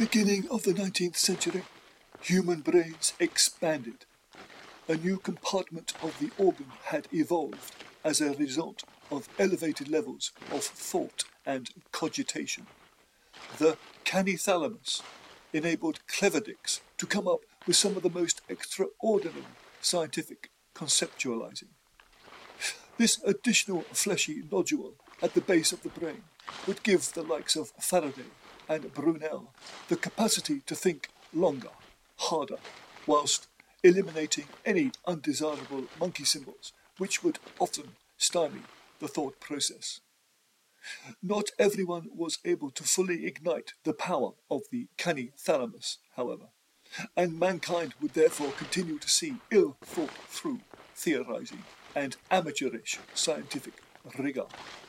beginning of the 19th century, human brains expanded. A new compartment of the organ had evolved as a result of elevated levels of thought and cogitation. The canny thalamus enabled clever dicks to come up with some of the most extraordinary scientific conceptualizing. This additional fleshy nodule at the base of the brain would give the likes of Faraday and Brunel the capacity to think longer, harder, whilst eliminating any undesirable monkey symbols which would often stymie the thought process. Not everyone was able to fully ignite the power of the canny thalamus, however, and mankind would therefore continue to see ill-thought-through theorizing and amateurish scientific rigour.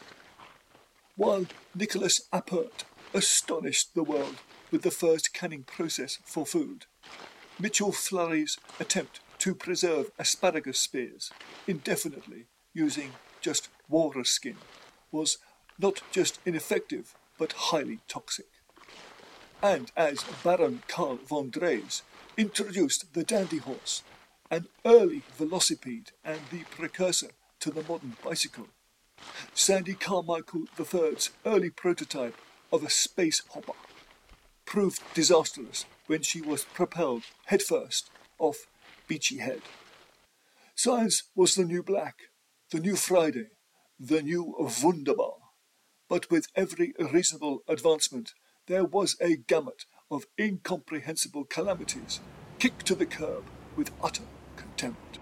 While Nicholas Appert astonished the world with the first canning process for food, Mitchell Flurry's attempt to preserve asparagus spears indefinitely using just walrus skin was not just ineffective but highly toxic. And as Baron Karl von Drees introduced the dandy horse, an early velocipede and the precursor to the modern bicycle, Sandy Carmichael III's early prototype of a space hopper proved disastrous when she was propelled headfirst off Beachy Head. Science was the new black, the new Friday, the new Wunderbar. But with every reasonable advancement, there was a gamut of incomprehensible calamities kicked to the curb with utter contempt.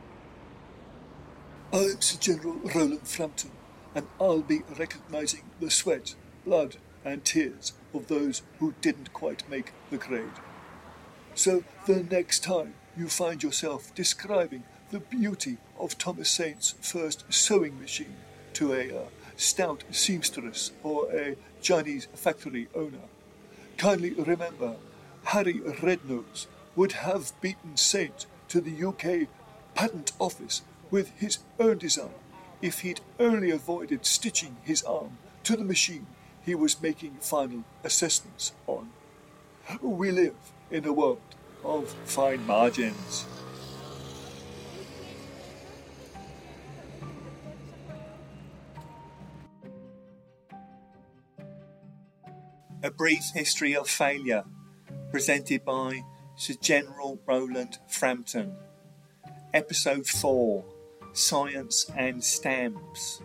I'm Sir General Roland Frampton, and I'll be recognising the sweat, blood and tears of those who didn't quite make the grade. So the next time you find yourself describing the beauty of Thomas Saint's first sewing machine to a stout seamstress or a Chinese factory owner, kindly remember Harry Rednose would have beaten Saint to the UK Patent Office with his own design if he'd only avoided stitching his arm to the machine he was making final assessments on. We live in a world of fine margins. A Brief History of Failure, presented by Sir General Roland Frampton. Episode 4, Science and Stamps.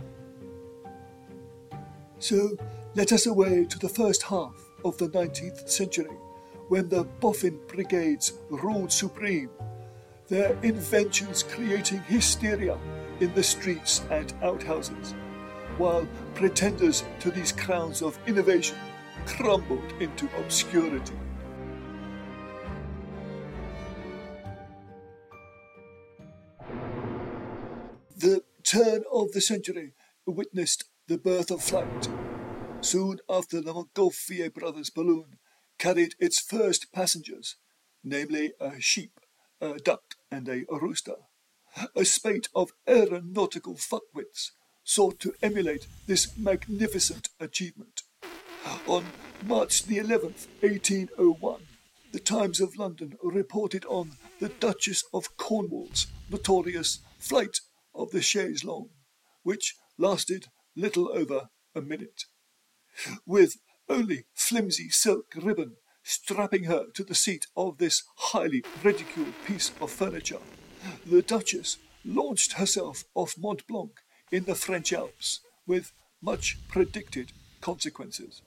So let us away to the first half of the 19th century, when the boffin brigades ruled supreme, their inventions creating hysteria in the streets and outhouses, while pretenders to these crowns of innovation crumbled into obscurity. The turn of the century witnessed the birth of flight. Soon after the Montgolfier brothers' balloon carried its first passengers, namely a sheep, a duck and a rooster, a spate of aeronautical fuckwits sought to emulate this magnificent achievement. On March the 11th, 1801, the Times of London reported on the Duchess of Cornwall's notorious flight of the chaise longue, which lasted little over a minute. With only flimsy silk ribbon strapping her to the seat of this highly ridiculed piece of furniture, the Duchess launched herself off Mont Blanc in the French Alps with much predicted consequences.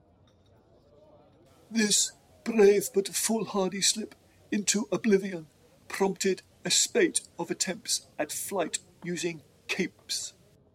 This brave but foolhardy slip into oblivion prompted a spate of attempts at flight using capes.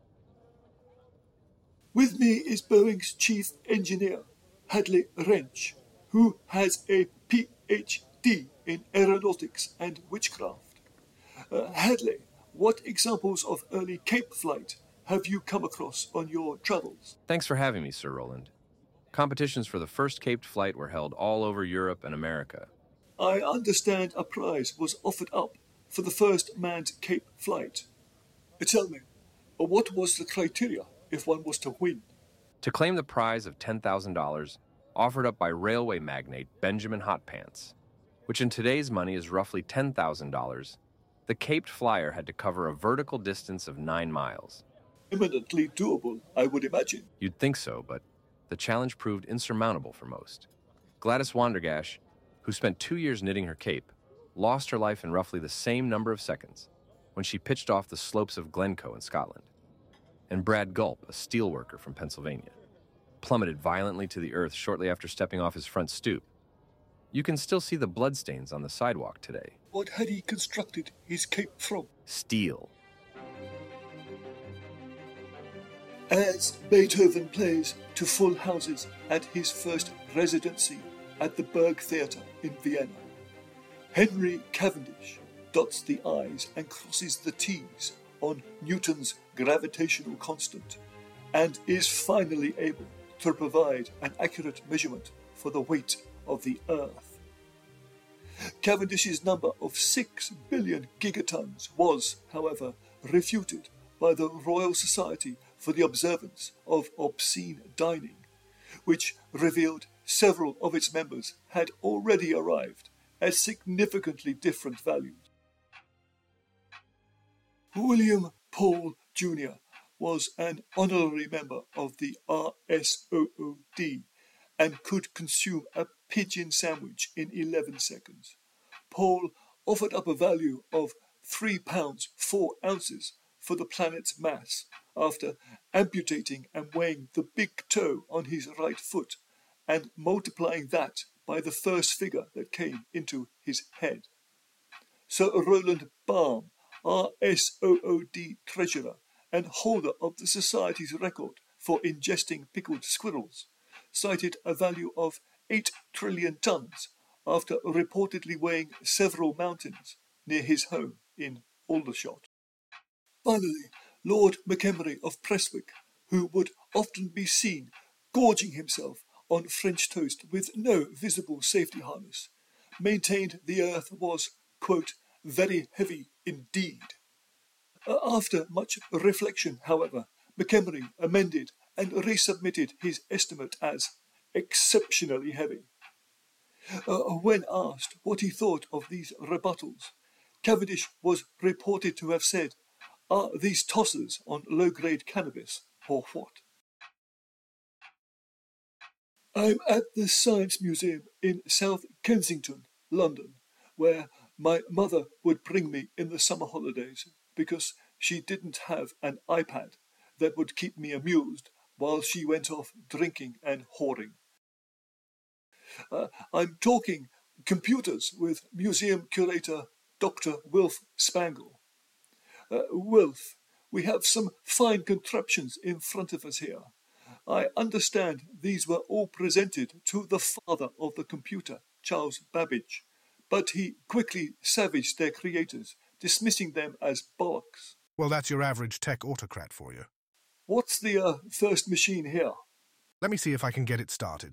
With me is Boeing's chief engineer, Hadley Wrench, who has a PhD in aeronautics and witchcraft. Hadley, what examples of early cape flight have you come across on your travels? Thanks for having me, Sir Roland. Competitions for the first caped flight were held all over Europe and America. I understand a prize was offered up for the first manned cape flight. Tell me, what was the criteria if one was to win? To claim the prize of $10,000, offered up by railway magnate Benjamin Hotpants, which in today's money is roughly $10,000, the Caped Flyer had to cover a vertical distance of 9 miles. Eminently doable, I would imagine. You'd think so, but the challenge proved insurmountable for most. Gladys Wandergash, who spent 2 years knitting her cape, lost her life in roughly the same number of seconds when she pitched off the slopes of Glencoe in Scotland. And Brad Gulp, a steelworker from Pennsylvania, plummeted violently to the earth shortly after stepping off his front stoop. You can still see the bloodstains on the sidewalk today. What had he constructed his cape from? Steel. As Beethoven plays to full houses at his first residency at the Berg Theatre in Vienna, Henry Cavendish dots the I's and crosses the T's on Newton's gravitational constant and is finally able to provide an accurate measurement for the weight of the Earth. Cavendish's number of 6 billion gigatons was, however, refuted by the Royal Society for the Observance of Obscene Dining, which revealed several of its members had already arrived at significantly different values. William Paul Jr. was an honorary member of the RSOOD and could consume a pigeon sandwich in 11 seconds. Paul offered up a value of £3 4 ounces for the planet's mass after amputating and weighing the big toe on his right foot and multiplying that by the first figure that came into his head. Sir Roland Baum, RSOOD treasurer and holder of the Society's record for ingesting pickled squirrels, cited a value of 8 trillion tons after reportedly weighing several mountains near his home in Aldershot. Finally, Lord McEmery of Prestwick, who would often be seen gorging himself on French toast with no visible safety harness, maintained the Earth was, quote, very heavy indeed. After much reflection, however, McEmery amended and resubmitted his estimate as exceptionally heavy. When asked what he thought of these rebuttals, Cavendish was reported to have said, "Are these tossers on low-grade cannabis, or what?" I'm at the Science Museum in South Kensington, London, where my mother would bring me in the summer holidays because she didn't have an iPad that would keep me amused while she went off drinking and whoring. I'm talking computers with museum curator Dr. Wilf Spangle. Wilf, we have some fine contraptions in front of us here. I understand these were all presented to the father of the computer, Charles Babbage, but he quickly savaged their creators, dismissing them as bollocks. Well, that's your average tech autocrat for you. What's the first machine here? Let me see if I can get it started.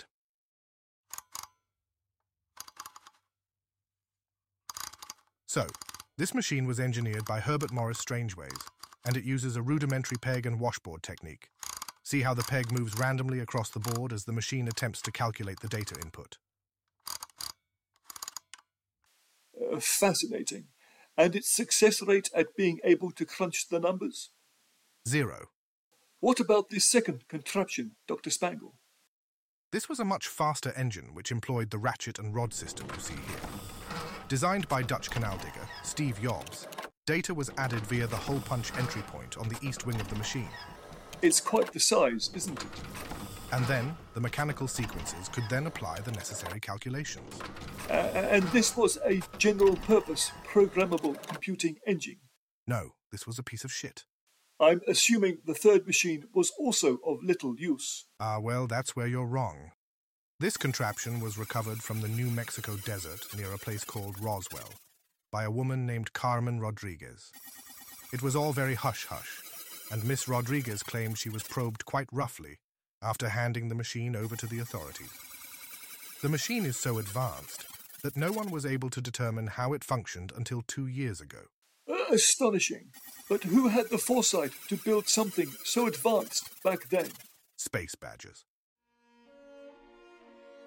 So, this machine was engineered by Herbert Morris Strangeways, and it uses a rudimentary peg and washboard technique. See how the peg moves randomly across the board as the machine attempts to calculate the data input. Fascinating. And its success rate at being able to crunch the numbers? 0. What about this second contraption, Dr. Spangle? This was a much faster engine which employed the ratchet and rod system you see here. Designed by Dutch canal digger Steve Jobs, data was added via the hole punch entry point on the east wing of the machine. It's quite the size, isn't it? And then, the mechanical sequences could then apply the necessary calculations. And this was a general-purpose programmable computing engine? No, this was a piece of shit. I'm assuming the third machine was also of little use. Well, that's where you're wrong. This contraption was recovered from the New Mexico desert near a place called Roswell by a woman named Carmen Rodriguez. It was all very hush-hush, and Miss Rodriguez claimed she was probed quite roughly after handing the machine over to the authorities. The machine is so advanced that no one was able to determine how it functioned until 2 years ago. Astonishing. But who had the foresight to build something so advanced back then? Space badgers.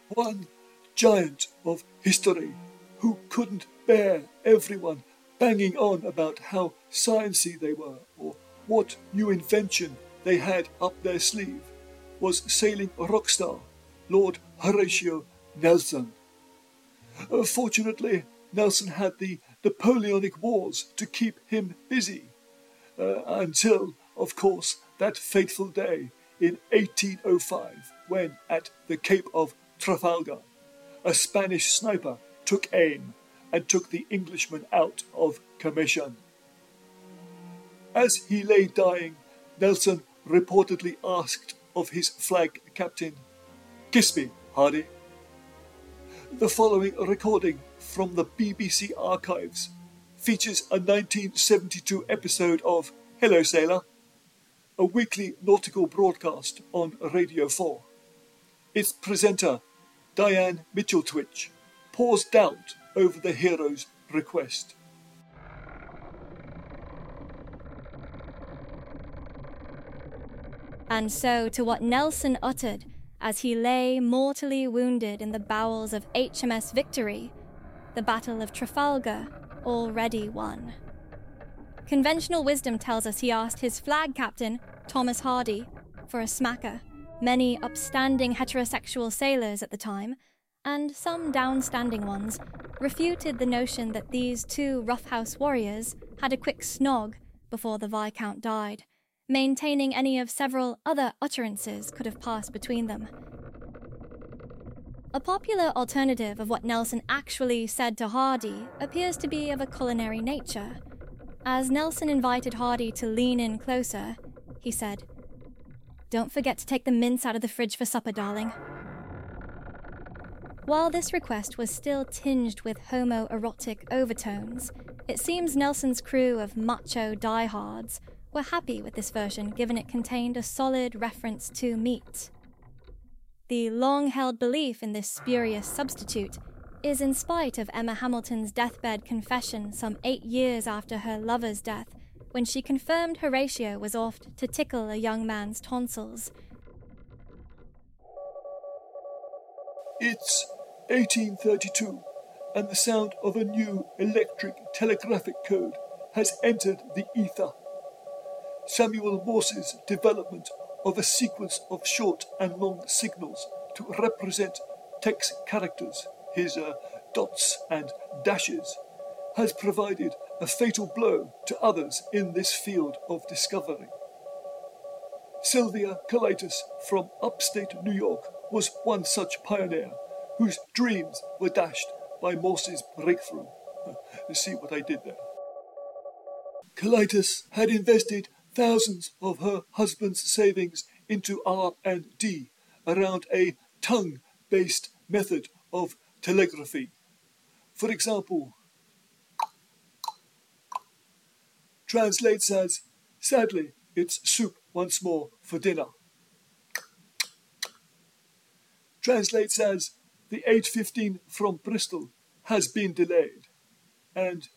One giant of history who couldn't bear everyone banging on about how sciencey they were or what new invention they had up their sleeve was sailing rock star Lord Horatio Nelson. Fortunately, Nelson had the Napoleonic Wars to keep him busy, until, of course, that fateful day in 1805 when, at the Cape of Trafalgar, a Spanish sniper took aim and took the Englishman out of commission. As he lay dying, Nelson reportedly asked of his flag captain, "Kiss me, Hardy." The following recording from the BBC archives features a 1972 episode of Hello Sailor, a weekly nautical broadcast on Radio 4. Its presenter, Diane Mitchell-Twitch, pours doubt over the hero's request. And so to what Nelson uttered as he lay mortally wounded in the bowels of HMS Victory, the Battle of Trafalgar already won. Conventional wisdom tells us he asked his flag captain, Thomas Hardy, for a smacker. Many upstanding heterosexual sailors at the time, and some downstanding ones, refuted the notion that these two roughhouse warriors had a quick snog before the Viscount died, maintaining any of several other utterances could have passed between them. A popular alternative of what Nelson actually said to Hardy appears to be of a culinary nature. As Nelson invited Hardy to lean in closer, he said, "Don't forget to take the mince out of the fridge for supper, darling." While this request was still tinged with homoerotic overtones, it seems Nelson's crew of macho diehards were happy with this version given it contained a solid reference to meat. The long-held belief in this spurious substitute is in spite of Emma Hamilton's deathbed confession some 8 years after her lover's death, when she confirmed Horatio was oft to tickle a young man's tonsils. It's 1832, and the sound of a new electric telegraphic code has entered the ether. Samuel Morse's development of a sequence of short and long signals to represent text characters, his dots and dashes, has provided a fatal blow to others in this field of discovery. Sylvia Colaitis from upstate New York was one such pioneer whose dreams were dashed by Morse's breakthrough. You see what I did there? Colaitis had invested thousands of her husband's savings into R&D around a tongue-based method of telegraphy. For example, translates as, "Sadly, it's soup once more for dinner." Translates as, "The 8:15 from Bristol has been delayed." And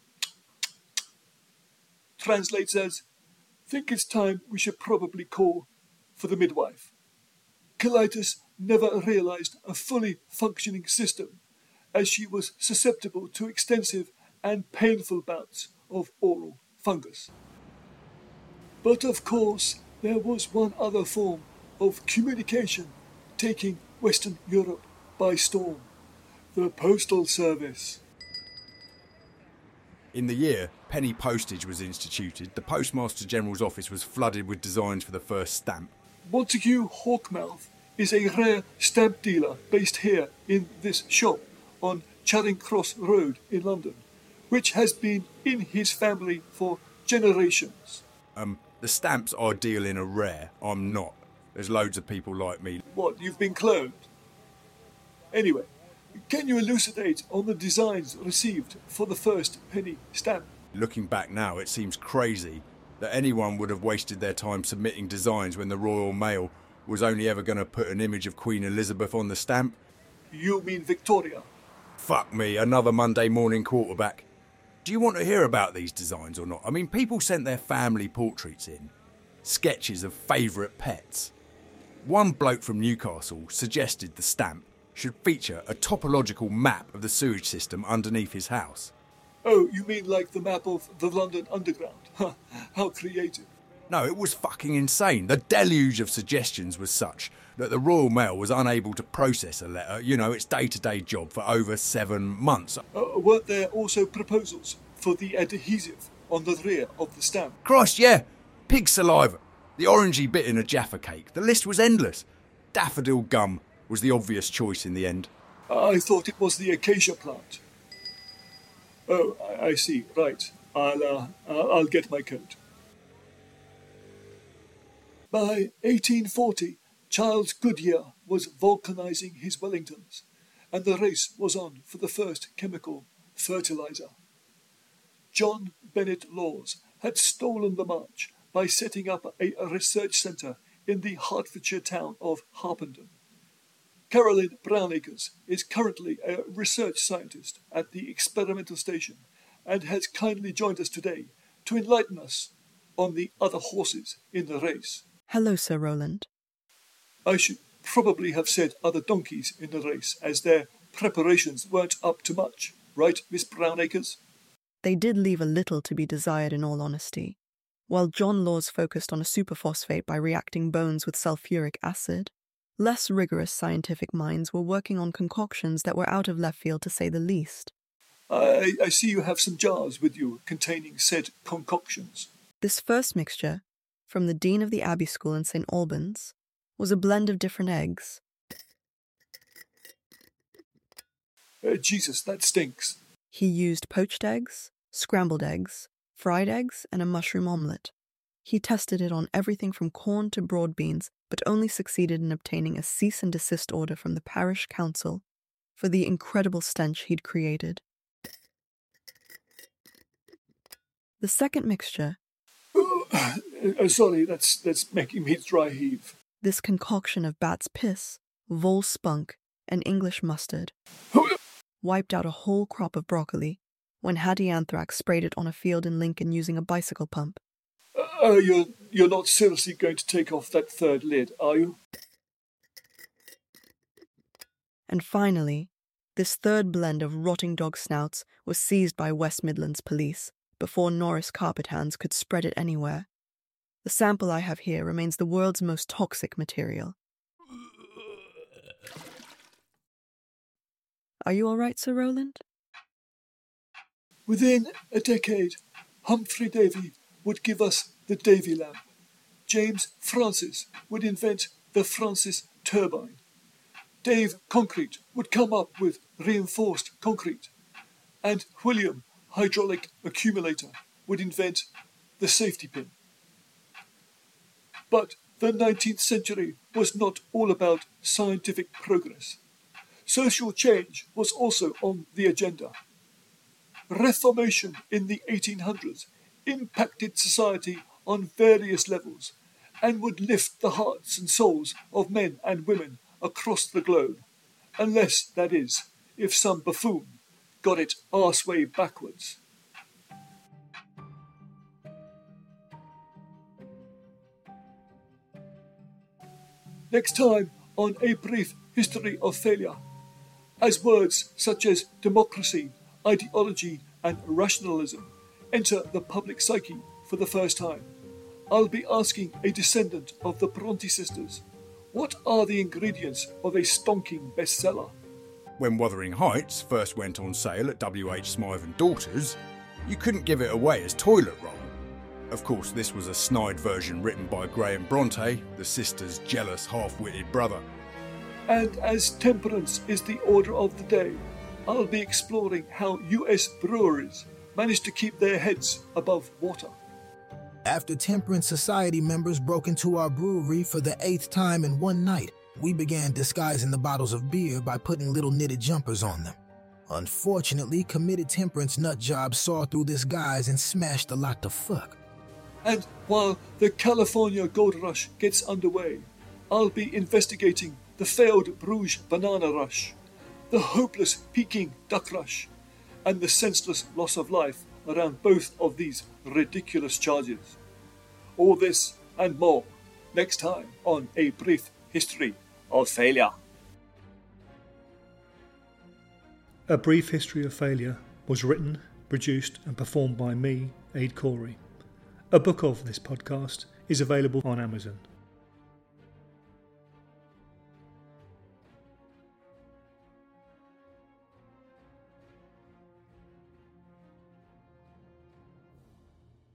translates as, "Think it's time we should probably call for the midwife." Colaitis never realized a fully functioning system, as she was susceptible to extensive and painful bouts of oral fungus. But of course, there was one other form of communication taking Western Europe by storm: the postal service. In the year penny postage was instituted, the Postmaster General's office was flooded with designs for the first stamp. Montague Hawkmouth is a rare stamp dealer based here in this shop on Charing Cross Road in London, which has been in his family for generations. The stamps I deal in are rare. I'm not. There's loads of people like me. What, you've been cloned? Anyway, can you elucidate on the designs received for the first penny stamp? Looking back now, it seems crazy that anyone would have wasted their time submitting designs when the Royal Mail was only ever going to put an image of Queen Elizabeth on the stamp. You mean Victoria? Fuck me, another Monday morning quarterback. Do you want to hear about these designs or not? I mean, people sent their family portraits in, sketches of favourite pets. One bloke from Newcastle suggested the stamp should feature a topological map of the sewage system underneath his house. Oh, you mean like the map of the London Underground? How creative. No, it was fucking insane. The deluge of suggestions was such that the Royal Mail was unable to process a letter, its day-to-day job, for over 7 months. Weren't there also proposals for the adhesive on the rear of the stamp? Christ, yeah! Pig saliva, the orangey bit in a Jaffa cake. The list was endless. Daffodil gum was the obvious choice in the end. I thought it was the acacia plant. Oh, I see. Right. I'll get my coat. By 1840, Charles Goodyear was vulcanizing his Wellingtons, and the race was on for the first chemical fertilizer. John Bennett Laws had stolen the march by setting up a research centre in the Hertfordshire town of Harpenden. Carolyn Brownacres is currently a research scientist at the experimental station and has kindly joined us today to enlighten us on the other horses in the race. Hello, Sir Roland. I should probably have said other donkeys in the race, as their preparations weren't up to much, right, Miss Brownacres? They did leave a little to be desired, in all honesty. While John Laws focused on a superphosphate by reacting bones with sulfuric acid, less rigorous scientific minds were working on concoctions that were out of left field, to say the least. I see you have some jars with you containing said concoctions. This first mixture, from the Dean of the Abbey School in St. Albans, was a blend of different eggs. Jesus, that stinks. He used poached eggs, scrambled eggs, fried eggs, and a mushroom omelette. He tested it on everything from corn to broad beans, but only succeeded in obtaining a cease and desist order from the parish council for the incredible stench he'd created. The second mixture... Sorry, that's making me dry heave. This concoction of bat's piss, vole spunk, and English mustard wiped out a whole crop of broccoli when Hattie Anthrax sprayed it on a field in Lincoln using a bicycle pump. You're not seriously going to take off that third lid, are you? And finally, this third blend of rotting dog snouts was seized by West Midlands police before Norris carpet hands could spread it anywhere. The sample I have here remains the world's most toxic material. Are you all right, Sir Roland? Within a decade, Humphrey Davy would give us the Davy lamp. James Francis would invent the Francis turbine. Dave Concrete would come up with reinforced concrete. And William Hydraulic Accumulator would invent the safety pin. But the 19th century was not all about scientific progress. Social change was also on the agenda. Reformation in the 1800s impacted society on various levels and would lift the hearts and souls of men and women across the globe, unless, that is, if some buffoon got it arse-way backwards. Next time on A Brief History of Failure, as words such as democracy, ideology and rationalism enter the public psyche for the first time, I'll be asking a descendant of the Bronte sisters, what are the ingredients of a stonking bestseller? When Wuthering Heights first went on sale at W.H. Smythe and Daughters, you couldn't give it away as toilet roll. Of course, this was a snide version written by Graham Bronte, the sisters' jealous half-witted brother. And as temperance is the order of the day, I'll be exploring how US breweries managed to keep their heads above water. After Temperance Society members broke into our brewery for the 8th time in one night, we began disguising the bottles of beer by putting little knitted jumpers on them. Unfortunately, committed temperance nutjobs saw through this guise and smashed a lot to fuck. And while the California Gold Rush gets underway, I'll be investigating the failed Bruges Banana Rush, the hopeless Peking Duck Rush, and the senseless loss of life around both of these ridiculous charges. All this and more next time on A Brief History of Failure. A Brief History of Failure was written, produced and performed by me, Aid Corey. A book of this podcast is available on Amazon.